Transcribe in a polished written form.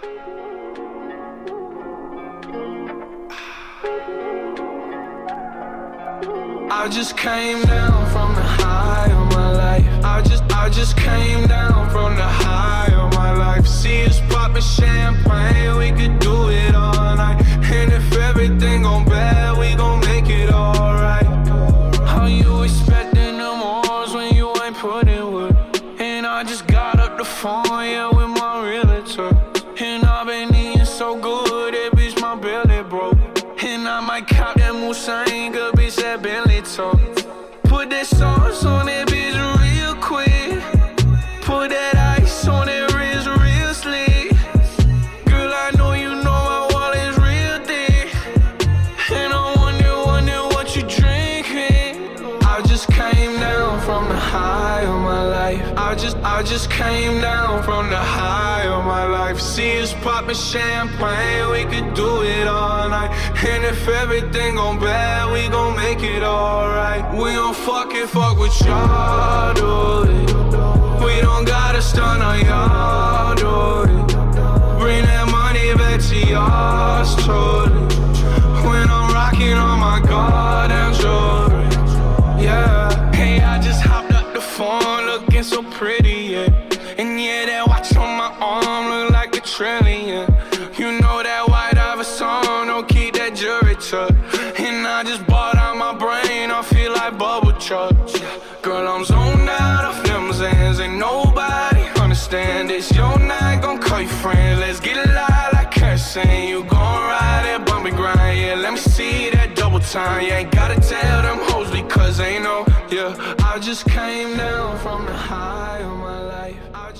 I just came down from the high of my life. I just came down from the high of my life. See us poppin' champagne, we could do it all night. And if everything gon' bad, we gon' make it alright. How you expecting them odds when you ain't put in work? And I just got up the phone, yeah, with my realtor. And I been eating so good, that bitch my belly broke. And I might cop that Musain, good bitch that Bentley talk. Put that sauce on that bitch real quick. Put that ice on that wrist real slick. Girl, I know you know my wallet's real thick. And I wonder what you drinking. I just came down from the high of my life. I just came down from the high of my life. See us poppin' champagne, we could do it all night. And if everything gon' bad, we gon' make it alright. We don't fuck with y'all, do it. We don't gotta stun on y'all, do it. Bring that money back to y'all, truly. When I'm rocking on my goddamn jewelry, yeah. Hey, I just hopped up the phone, looking so pretty, yeah. And yeah, that watch on my arm look like a trillion. You know that white Iver song, don't keep that jewelry tucked. And I just bought out my brain, I feel like bubble chucks. Girl, I'm zoned out of limousines, ain't nobody understand this. Your night, gon' call your friends, let's get it live like kerosene. You gon' ride that bumpy grind, yeah, let me see that double time. You ain't gotta tell them hoes because they know, yeah. I just came down from the high of my life.